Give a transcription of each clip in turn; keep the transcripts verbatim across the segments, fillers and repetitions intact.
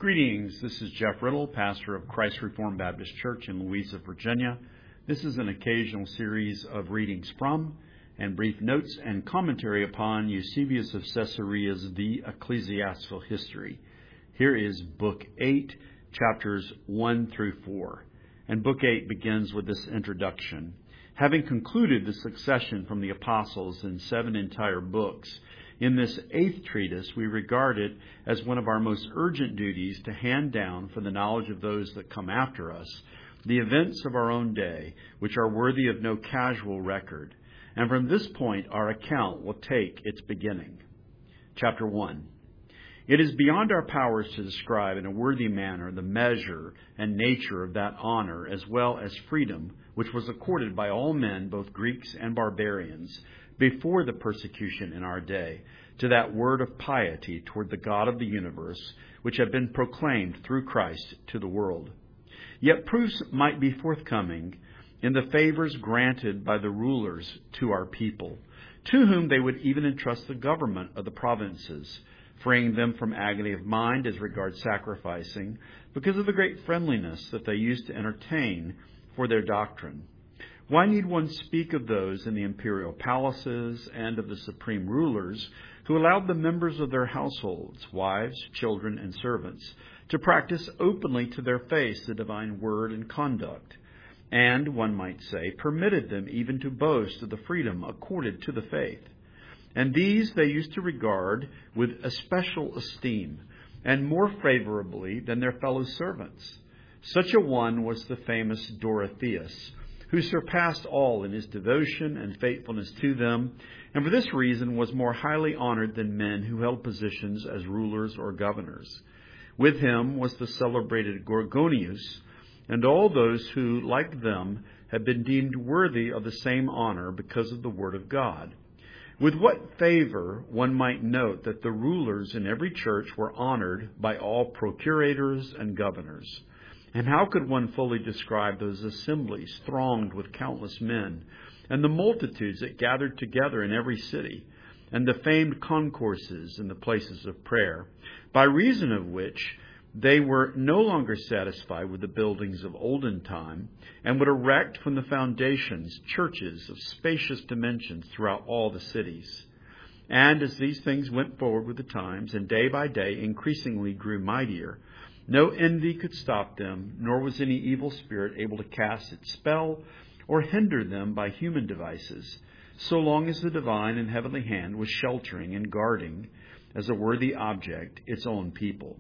Greetings. This is Jeff Riddle, pastor of Christ Reformed Baptist Church in Louisa, Virginia. This is an occasional series of readings from and brief notes and commentary upon Eusebius of Caesarea's The Ecclesiastical History. Here is Book eight, chapters one through four. And Book eight begins with this introduction. Having concluded the succession from the apostles in seven entire books, in this eighth treatise, we regard it as one of our most urgent duties to hand down for the knowledge of those that come after us the events of our own day, which are worthy of no casual record. And from this point, our account will take its beginning. Chapter one. It is beyond our powers to describe in a worthy manner the measure and nature of that honor as well as freedom which was accorded by all men, both Greeks and barbarians, before the persecution in our day, to that word of piety toward the God of the universe, which had been proclaimed through Christ to the world. Yet proofs might be forthcoming in the favors granted by the rulers to our people, to whom they would even entrust the government of the provinces, freeing them from agony of mind as regards sacrificing, because of the great friendliness that they used to entertain for their doctrine. Why need one speak of those in the imperial palaces and of the supreme rulers who allowed the members of their households, wives, children, and servants, to practice openly to their face the divine word and conduct, and, one might say, permitted them even to boast of the freedom accorded to the faith? And these they used to regard with especial esteem, and more favorably than their fellow servants. Such a one was the famous Dorotheus, who surpassed all in his devotion and faithfulness to them, and for this reason was more highly honored than men who held positions as rulers or governors. With him was the celebrated Gorgonius, and all those who, like them, had been deemed worthy of the same honor because of the word of God. With what favor one might note that the rulers in every church were honored by all procurators and governors. And how could one fully describe those assemblies thronged with countless men, and the multitudes that gathered together in every city, and the famed concourses in the places of prayer, by reason of which they were no longer satisfied with the buildings of olden time, and would erect from the foundations churches of spacious dimensions throughout all the cities. And as these things went forward with the times, and day by day increasingly grew mightier, no envy could stop them, nor was any evil spirit able to cast its spell or hinder them by human devices, so long as the divine and heavenly hand was sheltering and guarding, as a worthy object, its own people.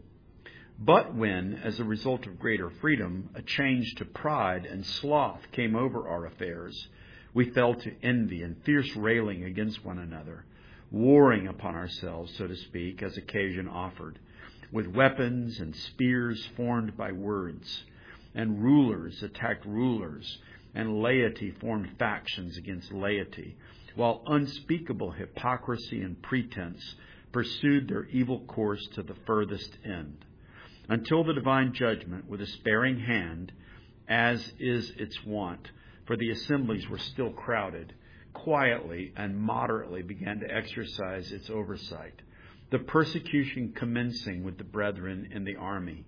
But when, as a result of greater freedom, a change to pride and sloth came over our affairs, we fell to envy and fierce railing against one another, warring upon ourselves, so to speak, as occasion offered, with weapons and spears formed by words. And rulers attacked rulers, and laity formed factions against laity, while unspeakable hypocrisy and pretense pursued their evil course to the furthest end, until the divine judgment, with a sparing hand, as is its wont, for the assemblies were still crowded, quietly and moderately began to exercise its oversight, the persecution commencing with the brethren in the army.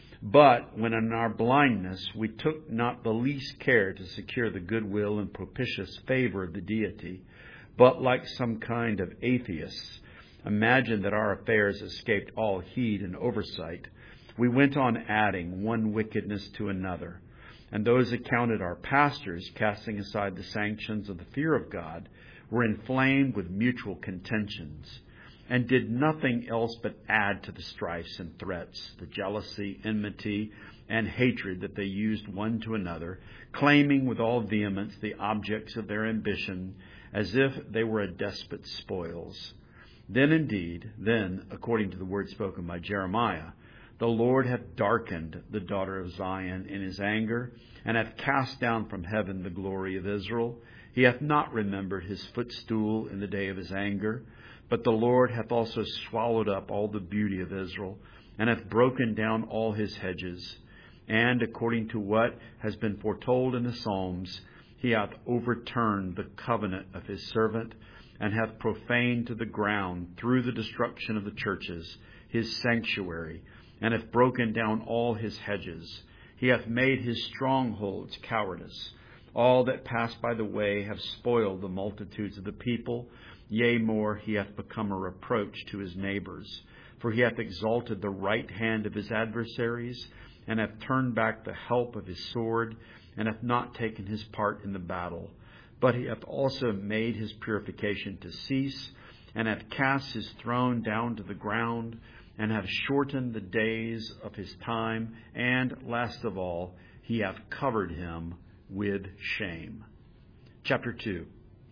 But when in our blindness we took not the least care to secure the goodwill and propitious favor of the deity, but like some kind of atheists, imagined that our affairs escaped all heed and oversight, we went on adding one wickedness to another, and those accounted our pastors, casting aside the sanctions of the fear of God, were inflamed with mutual contentions, and did nothing else but add to the strifes and threats, the jealousy, enmity, and hatred that they used one to another, claiming with all vehemence the objects of their ambition, as if they were a despot's spoils. Then indeed, then, according to the word spoken by Jeremiah, the Lord hath darkened the daughter of Zion in his anger, and hath cast down from heaven the glory of Israel. He hath not remembered his footstool in the day of his anger, but the Lord hath also swallowed up all the beauty of Israel, and hath broken down all his hedges. And according to what has been foretold in the Psalms, he hath overturned the covenant of his servant, and hath profaned to the ground, through the destruction of the churches, his sanctuary, and hath broken down all his hedges. He hath made his strongholds cowardice. All that pass by the way have spoiled the multitudes of the people. Yea, more, he hath become a reproach to his neighbors. For he hath exalted the right hand of his adversaries, and hath turned back the help of his sword, and hath not taken his part in the battle. But he hath also made his purification to cease, and hath cast his throne down to the ground, and hath shortened the days of his time, and, last of all, he hath covered him with shame. Chapter two.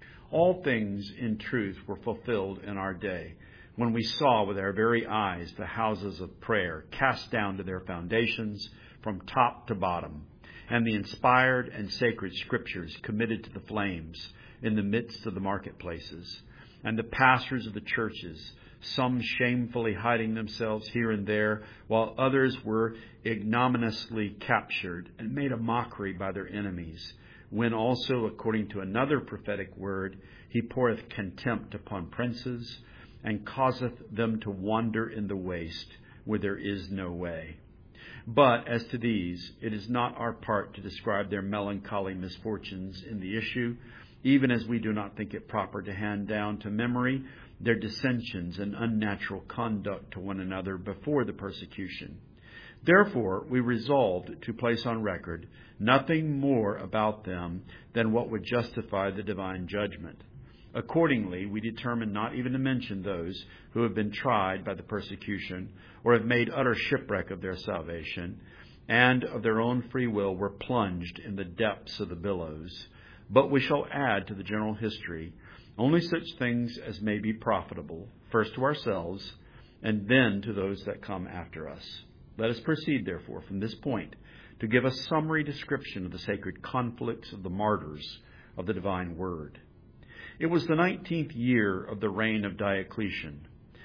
All things in truth were fulfilled in our day, when we saw with our very eyes the houses of prayer cast down to their foundations from top to bottom, and the inspired and sacred scriptures committed to the flames in the midst of the marketplaces, and the pastors of the churches, some shamefully hiding themselves here and there, while others were ignominiously captured and made a mockery by their enemies, when also, according to another prophetic word, he poureth contempt upon princes, and causeth them to wander in the waste, where there is no way. But as to these, it is not our part to describe their melancholy misfortunes in the issue, even as we do not think it proper to hand down to memory their dissensions and unnatural conduct to one another before the persecution. Therefore, we resolved to place on record nothing more about them than what would justify the divine judgment. Accordingly, we determined not even to mention those who have been tried by the persecution, or have made utter shipwreck of their salvation, and of their own free will were plunged in the depths of the billows. But we shall add to the general history only such things as may be profitable, first to ourselves, and then to those that come after us. Let us proceed, therefore, from this point to give a summary description of the sacred conflicts of the martyrs of the divine word. It was the nineteenth year of the reign of Diocletian,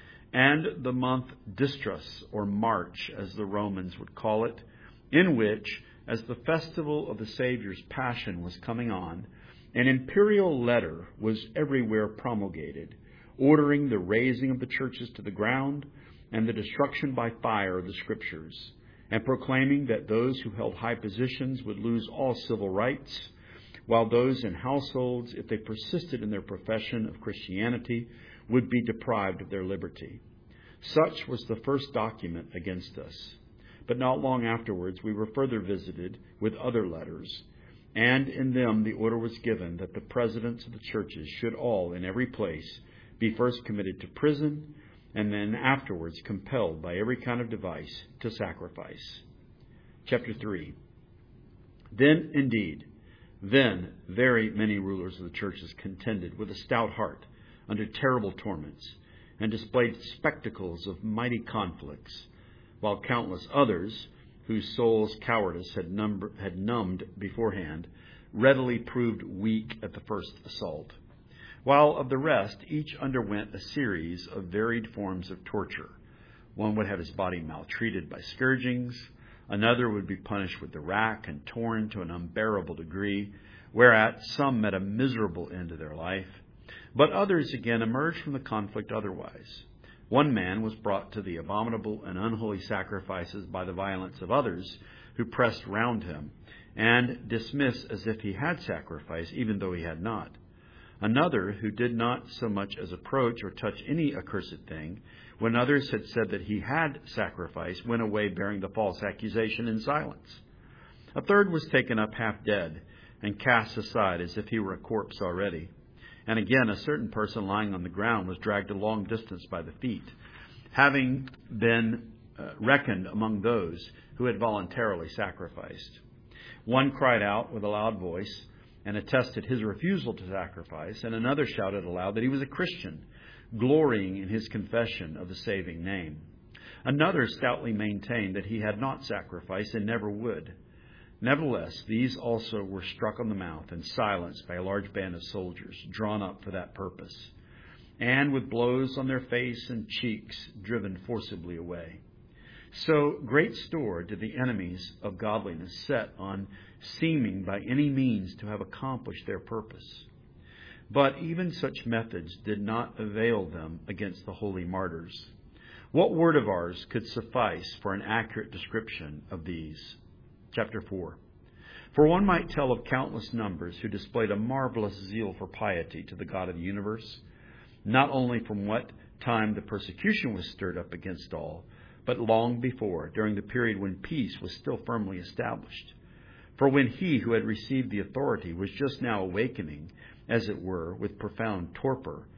and the month Dystrus, or March, as the Romans would call it, in which, as the festival of the Saviour's Passion was coming on, an imperial letter was everywhere promulgated, ordering the razing of the churches to the ground and the destruction by fire of the Scriptures, and proclaiming that those who held high positions would lose all civil rights, while those in households, if they persisted in their profession of Christianity, would be deprived of their liberty. Such was the first document against us. But not long afterwards we were further visited with other letters, and in them the order was given that the presidents of the churches should all, in every place, be first committed to prison, and then afterwards compelled by every kind of device to sacrifice. Chapter three. Then, indeed, then very many rulers of the churches contended with a stout heart under terrible torments, and displayed spectacles of mighty conflicts, while countless others, whose souls cowardice had, number, had numbed beforehand, readily proved weak at the first assault, while of the rest each underwent a series of varied forms of torture. One would have his body maltreated by scourgings, another would be punished with the rack and torn to an unbearable degree, whereat some met a miserable end to their life, but others again emerged from the conflict otherwise. One man was brought to the abominable and unholy sacrifices by the violence of others who pressed round him, and dismissed as if he had sacrificed, even though he had not. Another, who did not so much as approach or touch any accursed thing, when others had said that he had sacrificed, went away bearing the false accusation in silence. A third was taken up half dead, and cast aside as if he were a corpse already. And again, a certain person lying on the ground was dragged a long distance by the feet, having been uh, reckoned among those who had voluntarily sacrificed. One cried out with a loud voice and attested his refusal to sacrifice, and another shouted aloud that he was a Christian, glorying in his confession of the saving name. Another stoutly maintained that he had not sacrificed and never would. Nevertheless, these also were struck on the mouth and silenced by a large band of soldiers drawn up for that purpose, and with blows on their face and cheeks driven forcibly away. So great store did the enemies of godliness set on seeming by any means to have accomplished their purpose. But even such methods did not avail them against the holy martyrs. What word of ours could suffice for an accurate description of these? Chapter four. For one might tell of countless numbers who displayed a marvelous zeal for piety to the God of the universe, not only from what time the persecution was stirred up against all, but long before, during the period when peace was still firmly established. For when he who had received the authority was just now awakening, as it were, with profound torpor,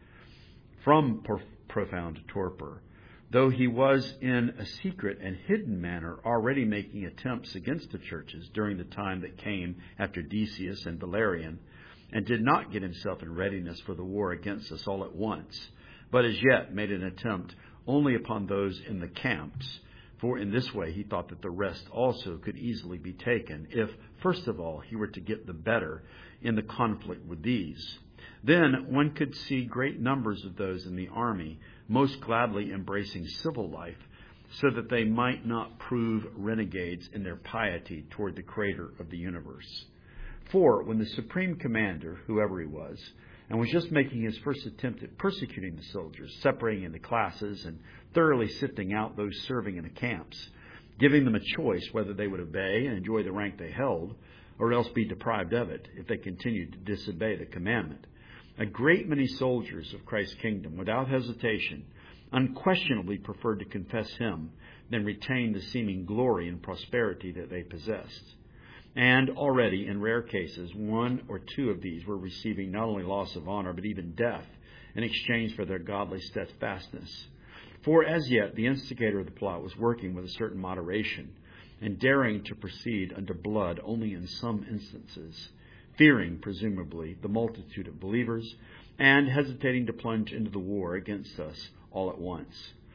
from por- profound torpor, though he was in a secret and hidden manner already making attempts against the churches during the time that came after Decius and Valerian, and did not get himself in readiness for the war against us all at once, but as yet made an attempt only upon those in the camps, for in this way he thought that the rest also could easily be taken, if, first of all, he were to get the better in the conflict with these. Then one could see great numbers of those in the army most gladly embracing civil life, so that they might not prove renegades in their piety toward the Creator of the universe. For when the supreme commander, whoever he was, and was just making his first attempt at persecuting the soldiers, separating into classes and thoroughly sifting out those serving in the camps, giving them a choice whether they would obey and enjoy the rank they held, or else be deprived of it if they continued to disobey the commandment, a great many soldiers of Christ's kingdom, without hesitation, unquestionably preferred to confess him than retain the seeming glory and prosperity that they possessed. And already, in rare cases, one or two of these were receiving not only loss of honor, but even death in exchange for their godly steadfastness. For as yet, the instigator of the plot was working with a certain moderation, and daring to proceed unto blood only in some instances, fearing, presumably, the multitude of believers, and hesitating to plunge into the war against us all at once.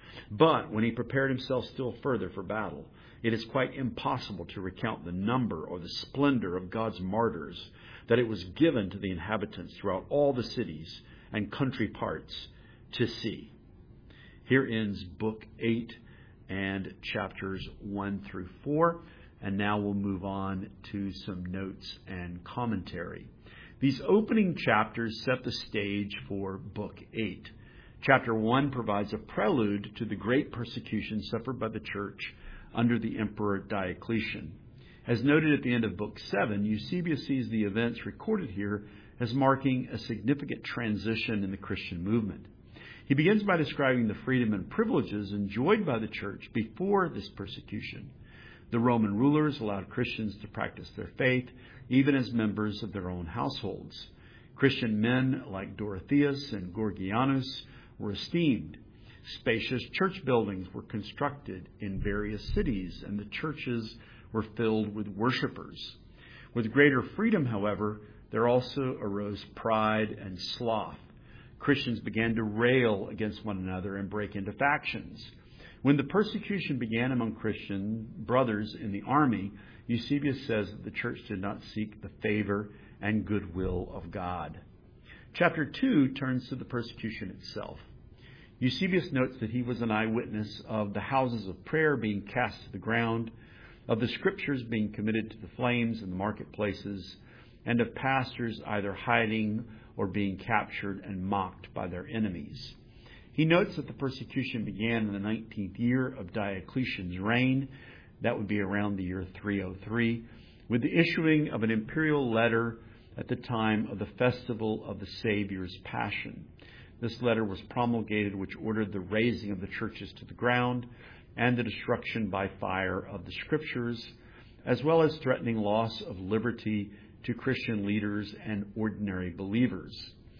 But when he prepared himself still further for battle, it is quite impossible to recount the number or the splendor of God's martyrs that it was given to the inhabitants throughout all the cities and country parts to see. Here ends Book eight and chapters one through four. And now we'll move on to some notes and commentary. These opening chapters set the stage for Book eight. Chapter one provides a prelude to the great persecution suffered by the church under the Emperor Diocletian. As noted at the end of Book seven, Eusebius sees the events recorded here as marking a significant transition in the Christian movement. He begins by describing the freedom and privileges enjoyed by the church before this persecution. The Roman rulers allowed Christians to practice their faith, even as members of their own households. Christian men like Dorotheus and Gorgianus were esteemed. Spacious church buildings were constructed in various cities, and the churches were filled with worshipers. With greater freedom, however, there also arose pride and sloth. Christians began to rail against one another and break into factions. When the persecution began among Christian brothers in the army, Eusebius says that the church did not seek the favor and goodwill of God. Chapter two turns to the persecution itself. Eusebius notes that he was an eyewitness of the houses of prayer being cast to the ground, of the scriptures being committed to the flames in the marketplaces, and of pastors either hiding or being captured and mocked by their enemies. He notes that the persecution began in the nineteenth year of Diocletian's reign. That would be around the year three oh three, with the issuing of an imperial letter at the time of the festival of the Savior's Passion. This letter was promulgated, which ordered the razing of the churches to the ground and the destruction by fire of the scriptures, as well as threatening loss of liberty to Christian leaders and ordinary believers.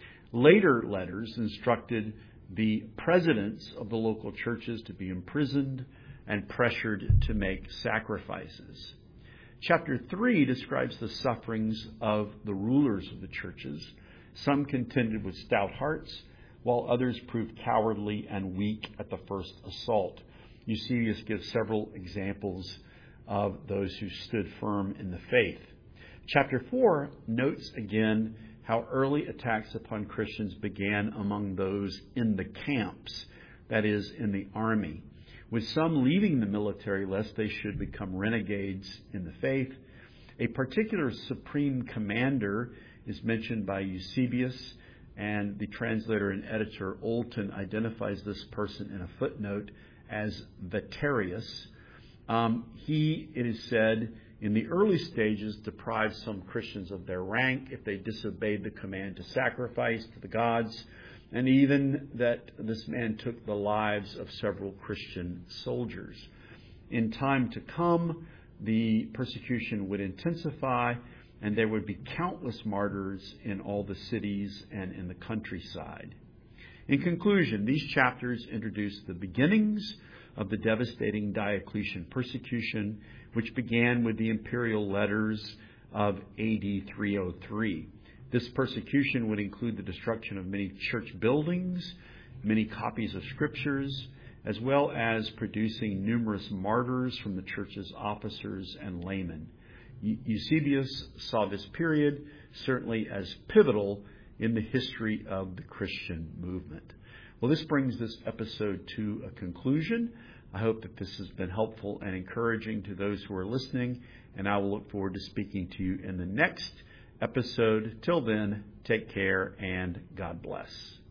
Later letters instructed the presidents of the local churches to be imprisoned and pressured to make sacrifices. Chapter three describes the sufferings of the rulers of the churches. Some contended with stout hearts, while others proved cowardly and weak at the first assault. Eusebius gives several examples of those who stood firm in the faith. Chapter four notes again how early attacks upon Christians began among those in the camps, that is, in the army, with some leaving the military lest they should become renegades in the faith. A particular supreme commander is mentioned by Eusebius, and the translator and editor Olton identifies this person in a footnote as Vetarius. Um, he, it is said, in the early stages, deprived some Christians of their rank if they disobeyed the command to sacrifice to the gods, and even that this man took the lives of several Christian soldiers. In time to come, the persecution would intensify, and there would be countless martyrs in all the cities and in the countryside. In conclusion, these chapters introduce the beginnings of the devastating Diocletian persecution, which began with the imperial letters of A D three oh three. This persecution would include the destruction of many church buildings, many copies of scriptures, as well as producing numerous martyrs from the church's officers and laymen. Eusebius saw this period certainly as pivotal in the history of the Christian movement. Well, this brings this episode to a conclusion. I hope that this has been helpful and encouraging to those who are listening, and I will look forward to speaking to you in the next episode. Till then, take care and God bless.